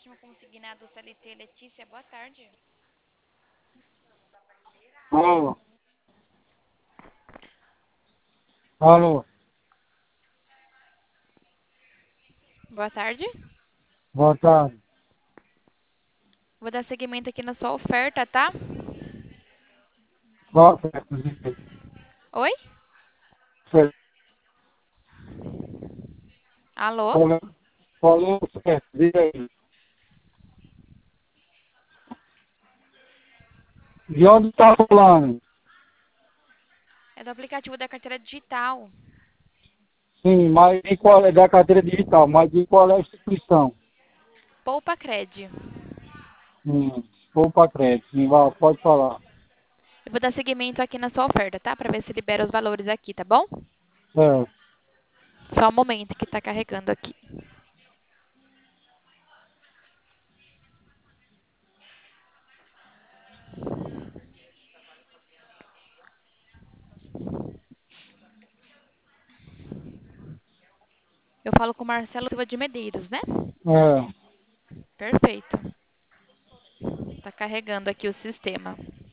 último consignado CLT, Letícia, boa tarde. Alô, alô, Boa tarde. boa tarde. Vou dar seguimento aqui na sua oferta, tá? Qual é, inclusive? Oi? Você Alô? falou certo, diga aí. De onde está falando? É do aplicativo da carteira digital. Sim, mas de qual é da carteira digital, mas de qual é a instituição? Poupa Cred. Poupa crédito, sim, pode falar. Eu vou dar seguimento aqui na sua oferta, tá? Pra ver se libera os valores aqui, tá bom? É, Só um momento que tá carregando aqui. Eu falo com o Marcelo Silva de Medeiros, né? é, Perfeito. Tá carregando aqui o sistema.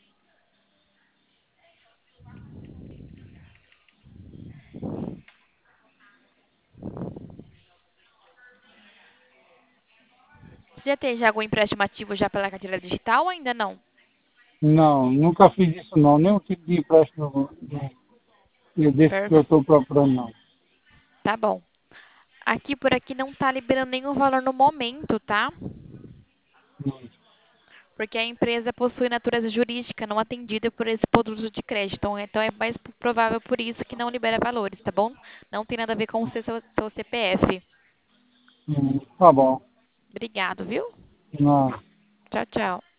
Você já tem já algum empréstimo ativo já pela carteira digital ou ainda não? não, nunca fiz isso não, nenhum tipo de empréstimo desse que eu Perfeito. estou procurando não. Tá bom. Aqui por aqui não tá liberando nenhum valor no momento, tá? Hum, Porque a empresa possui natureza jurídica não atendida por esse produto de crédito. Então é mais provável por isso que não libera valores, tá bom? Não tem nada a ver com o seu CPF. tá bom, Obrigado, viu? não. Tchau, tchau.